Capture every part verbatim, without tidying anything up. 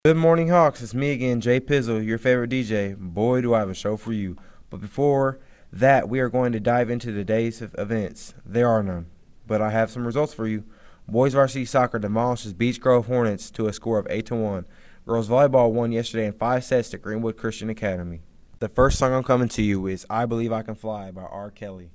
Good morning, Hawks. It's me again, Jay Pizzle, your favorite D J. Boy, do I have a show for you. But before that, we are going to dive into the day's events. There are none, but I have some results for you. Boys varsity soccer demolishes Beech Grove Hornets to a score of eight to one. Girls volleyball won yesterday in five sets to Greenwood Christian Academy. The first song I'm coming to you is I Believe I Can Fly by R. Kelly.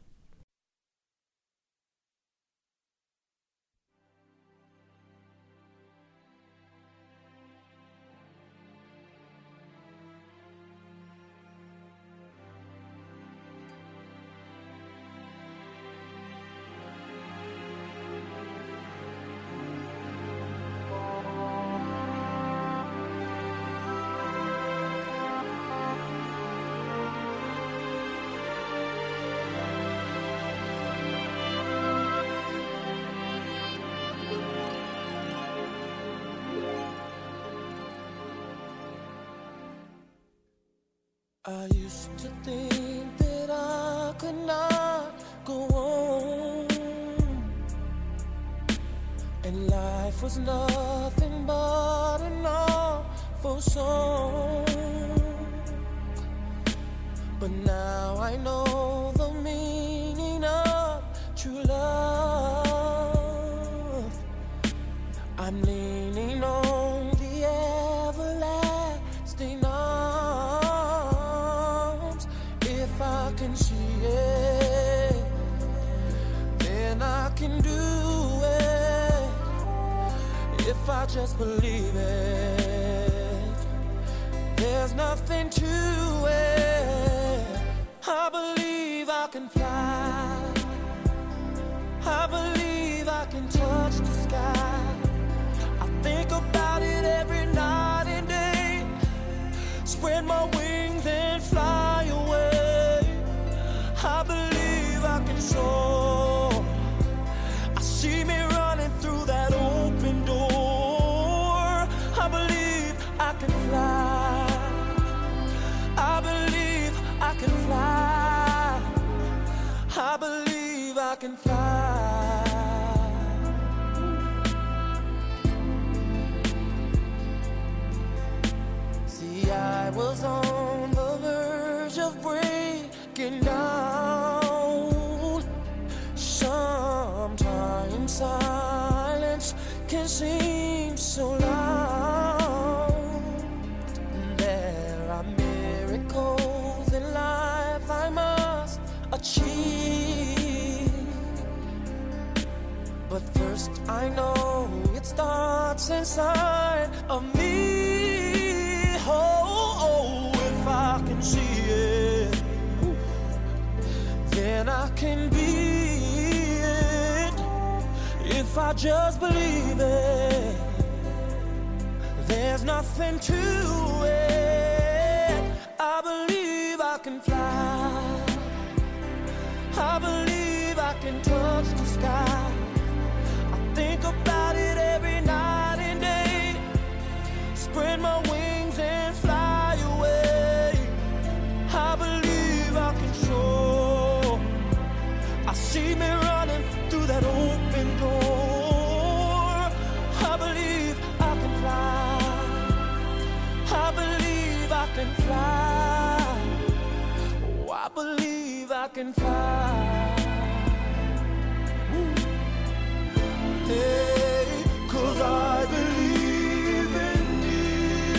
I used to think that I could not go on, and life was nothing but an awful song. But now I know the meaning of true love. I'm leaning on the everlasting arms. If I can see it, then I can do it. If I just believe it, there's nothing to it. I believe I can fly. I believe I can touch the sky. I think about it every night and day. Spread my wings and fly away. I believe I can soar. I see me running through that open door. I believe I can fly. I believe I can fly. I believe I can fly. See, I was on the verge of breaking down. Sometimes silence can seem so loud. There are miracles in life I must achieve. But first I know it starts inside of me. Oh, oh, if I can see it, then I can be it. If I just believe it, there's nothing to it. I believe I can fly. I believe I can touch the sky. I think about it every night and day. Spread my wings and fly away. I believe I can soar. I see me running through that open door. I believe I can fly. I believe I can fly. Oh, I believe I can fly. Woo. Hey, 'cause I believe in you.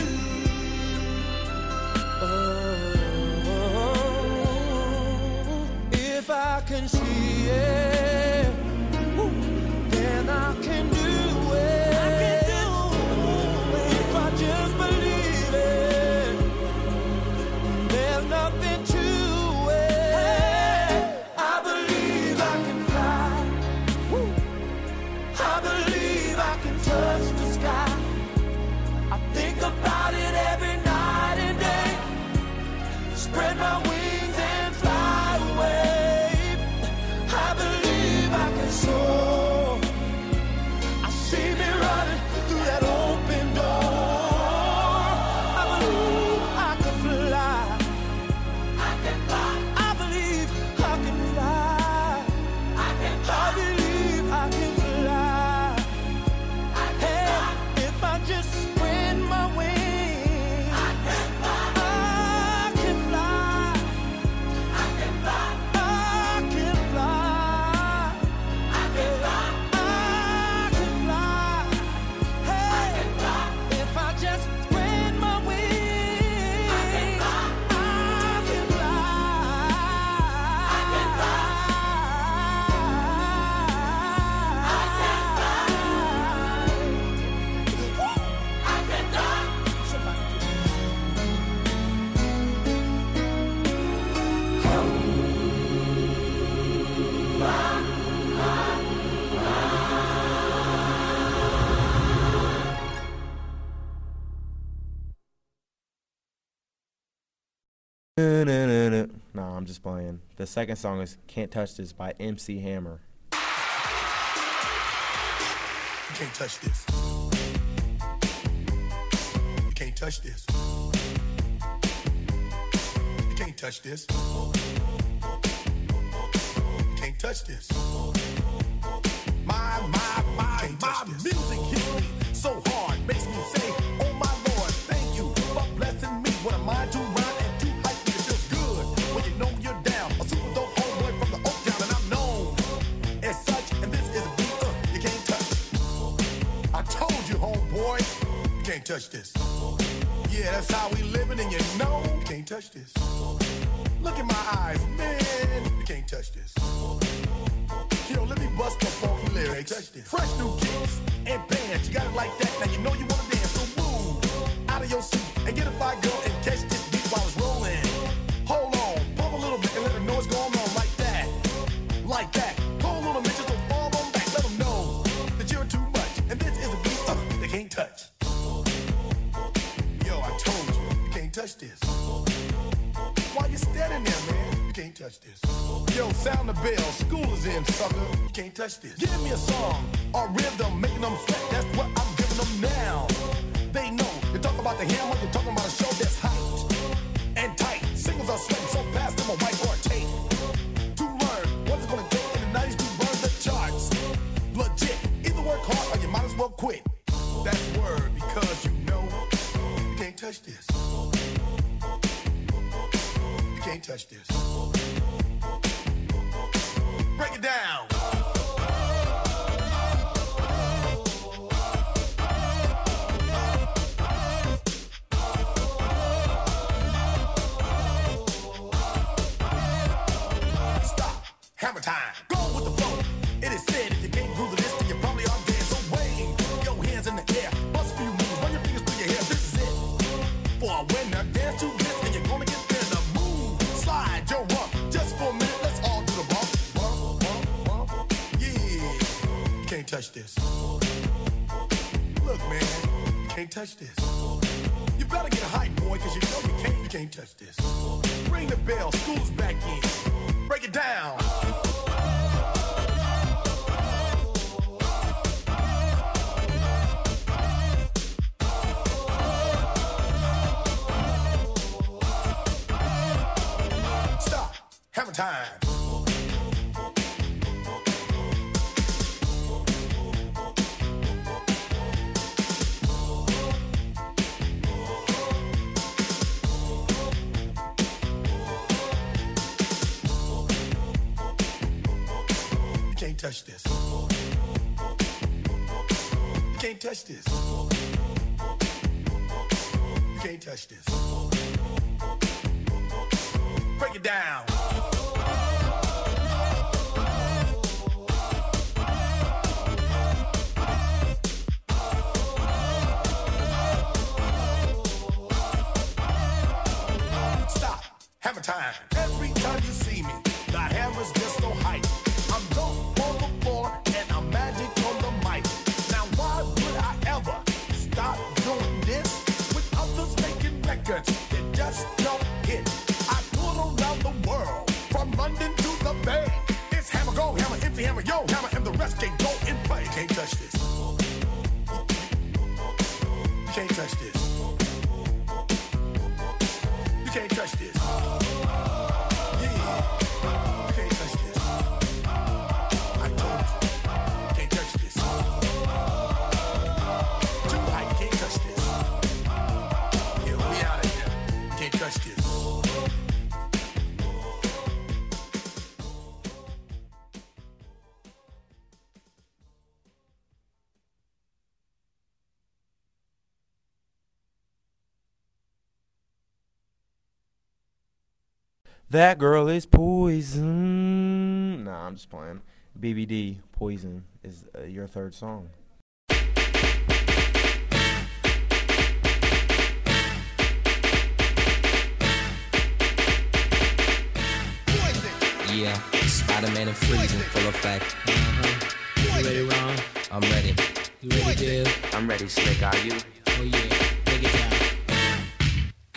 Oh, if I can see it, woo, then I can do it. I can do it. If I just believe it, there's nothing to it. I believe I can fly. Woo. I believe I can touch the sky. I think about it every night and day. Spread my wings and fly away. I believe Nah, I'm just playing. The second song is Can't Touch This by M C Hammer. You can't touch this. You can't touch this. You can't touch this. You can't touch this. My, my, my, my music hits me so hard, makes me say, oh my Lord, thank you for blessing me. What am I to rhyme and to hype me? It feels good when you know you're down. A super dope homeboy from the Oak Town, and I'm known as such. And this is a beat uh, you can't touch. I told you, homeboy, you can't touch this. Yeah, that's how we living, and you know you can't touch this. Look in my eyes, man, you can't touch this. Yo, let me bust the funky lyrics. Fresh new kicks and bands. You got it like that. Now you know you wanna dance. So move out of your seat and get a fire girl and catch this beat while it's rolling. Hold on, pump a little bit and let them know what's going on like that. Like that. Cold little bitches will fall on back. Let them know that you're too much. And this is a beat uh, they can't touch. Yo, I told you, you can't touch this. Why you standing there, man? You can't touch this. Yo, sound the bell, school is in, sucker. You can't touch this. Give me a song or rhythm, making them sweat. That's what I'm giving them now. They know. You talk about the hammer, you're talking about a show that's hyped and tight. Singles are sweating so fast, I'm a white or tape. To learn what's it gonna take in the nineties to burn the charts. Legit. Either work hard or you might as well quit. That's word because you know you can't touch this. You can't touch this. Break it down. Stop. Hammer time. Go with the flow. It is said if you can't groove the list, then you probably are dead. So wave your hands in the air. Bust a few moves. Run your fingers through your hair. This is it. For a winner, dance to this, and you're gonna get there. The move. Slide your rump. Just for a minute, let's all do the bump. Bump, bump, bump. Yeah. You can't touch this. Look, man. You can't touch this. You better get a hype, boy, cause you know you can't, you can't touch this. Ring the bell, school's back in. Break it down. Stop. Hammer time. You can't touch this. You can't touch this. You can't touch this. Break it down. Stop. Hammer time. Every time you see me, the hammer's just so hype. I'm dope on the floor and I'm magic on the mic. Now why would I ever stop doing this with others making records that just don't hit? I tour around the world, from London to the Bay. It's hammer, go, hammer, empty hammer, yo, hammer, and the rest can go and play. You can't touch this. You can't touch this. You can't touch this. Yeah. You can't touch this. I told you. You can't touch this. Too high, you can't touch this. Yeah, we out of here. You can't touch this. That girl is poison. Nah, I'm just playing. B B D, Poison, is uh, your third song. Yeah, Spider-Man and freezing, full effect. Uh-huh. You ready, Ron? I'm ready. You ready, Dave? I'm ready, Slick. Are you? Oh, yeah. Break it down.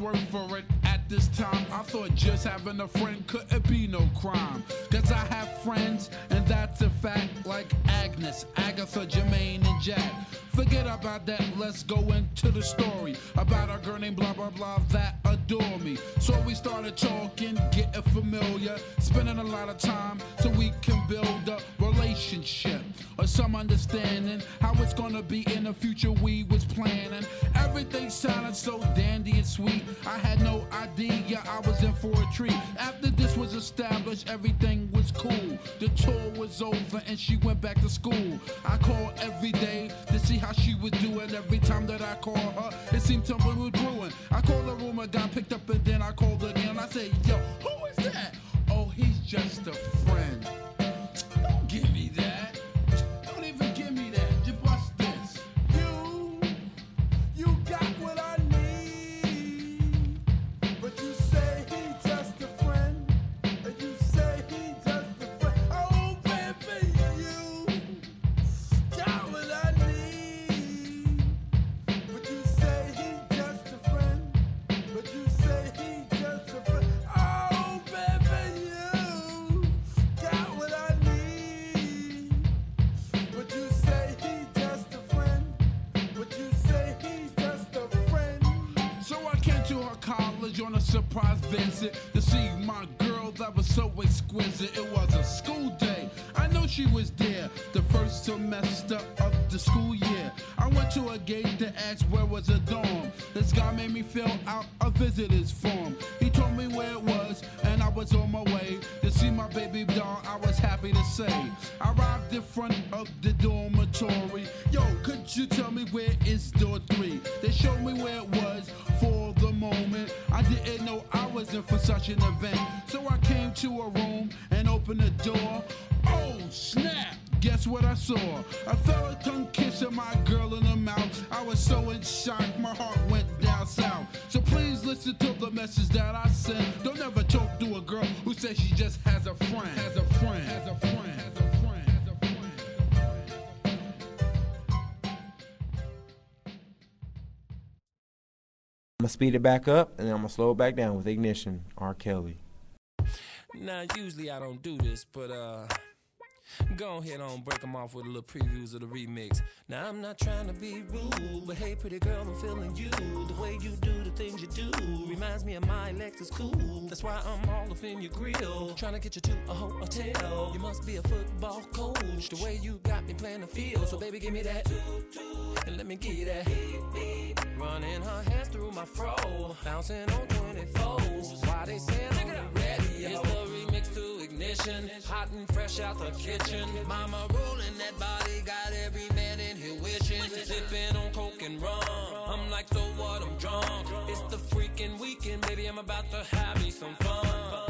work for it. At this time, I thought just having a friend couldn't be no crime. Cause I have friends, and that's a fact, like Agnes, Agatha, Jermaine, and Jack. Forget about that, let's go into the story about a girl named blah blah blah that adore me. So we started talking, getting familiar, spending a lot of time so we can build a relationship or some understanding how it's gonna be in the future. We was planning, everything sounded so dandy and sweet. I had no idea I was in for a treat. After this was established, everything was cool. The tour was over and she went back to school. I called every day to see how she was doing. Every time that I called her, it seemed something was brewing. I called the room, I got picked up, and then I called again. I said, yo, who is that? Oh, he's just a friend. Don't give me that. Don't even give me that. Just bust this. You, you got what I need, but you say he just a friend, and you say he just a friend. Oh, baby, you got what I need, but you say he just a friend, but you say he just a friend. Oh, baby, you got what I need, but you say he just a friend, but you say he's just a friend. So I came to her college on a surprise visit to see my girl that was so exquisite. It was a school day. I know she was there the first semester of the school year. I went to a gate to ask where was a dorm. This guy made me fill out a visitor's form. He told me where it was, and I was on my way to see my baby doll. I was happy to say. I arrived in front of the dormitory. Yo, could you tell me where is door three? They showed me where it was for the moment. I didn't know I was in for such an event. So I came to a room and opened the door. Oh, snap! Guess what I saw? A fella tongue kissing my girl in the mouth. I was so in shock, my heart went down south. So please listen to the message that I sent. Don't ever talk to a girl who says she just has a friend. Has a friend. Has a friend. Has a friend. Has a friend. I'm gonna speed it back up and then I'm gonna slow it back down with Ignition, R. Kelly. Now, usually I don't do this, but uh, go ahead on break them off with a little previews of the remix. Now, I'm not trying to be rude, but hey, pretty girl, I'm feeling you. The way you do the things you do reminds me of my Lexus cool. That's why I'm all up in your grill, trying to get you to a hotel. You must be a football coach, the way you got me playing the field. So baby, give me that, and let me give you that. Running her hands through my fro, bouncing on twenty-fours. Why they say I'm ready? It's the remix to Ignition, hot and fresh out the kitchen. Mama rolling that body, got every man in here wishing. Sipping on coke and rum, I'm like, so what, I'm drunk. It's the freaking weekend, baby, I'm about to have me some fun.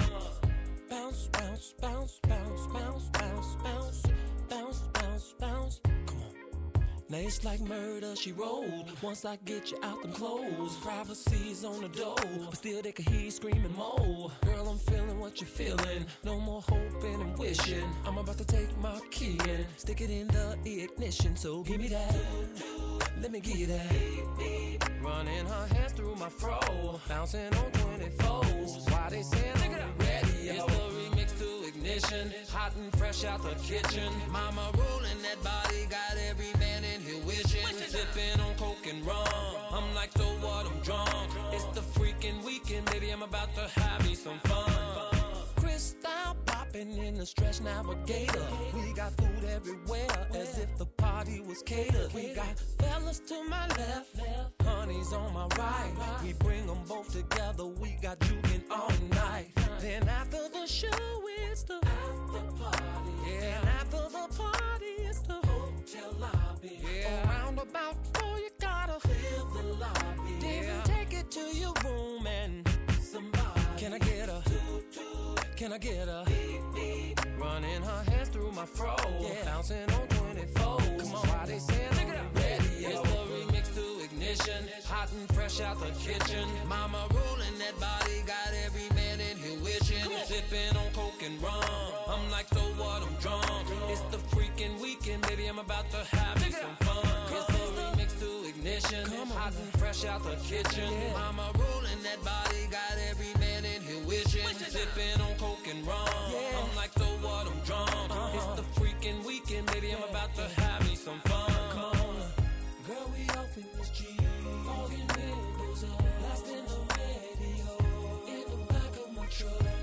Bounce, bounce, bounce, bounce, bounce, bounce, bounce, bounce, bounce, bounce. Come on. Now it's like murder, she rolled. Once I get you out them clothes, privacy's on the door, but still they can hear you screaming more. Girl, I'm feeling what you're feeling. No more hoping and wishing. I'm about to take my key and stick it in the ignition. So give me that, let me give you that. Running her hands through my fro, bouncing on twenty-fours. Why they saying I'm ready? It's the remix to Ignition, hot and fresh out the kitchen. Mama rolling that body, got every man in here wishing. Sipping on coke and rum, I'm like, so what, I'm drunk. It's the freaking weekend, baby, I'm about to have me some fun. Crystal popping in the Stretch Navigator. We got food everywhere, as if the party was catered. We got fellas to my left, honeys on my right. We bring them both together, we got juking all night. Then after the show, it's the after party. Yeah, and after the party, it's the hotel lobby. Yeah, around about four, you gotta fill the lobby. Then yeah, take it to your room and somebody. Can I get a? Can I get a? Running her hands through my fro, yeah, bouncing on twenty-fours. Come on, why they saying I'm ready? It's the remix to Ignition, hot and fresh out the kitchen. Mama rolling that body, got every man in here wishing. Sipping on coke and rum, I'm like, so what, I'm drunk. It's the freaking weekend, baby, I'm about to have me some fun. It's the remix to Ignition, hot and fresh out the kitchen. Mama rolling that that body got every man in here wishing. Sipping on coke and rum. Yeah. I'm like, so what? I'm drunk. Uh-huh. It's the freaking weekend, baby. I'm about to have me some fun. Come on, girl, we off in this Jeep. Fogging windows up, lost in the radio. In the back of my truck.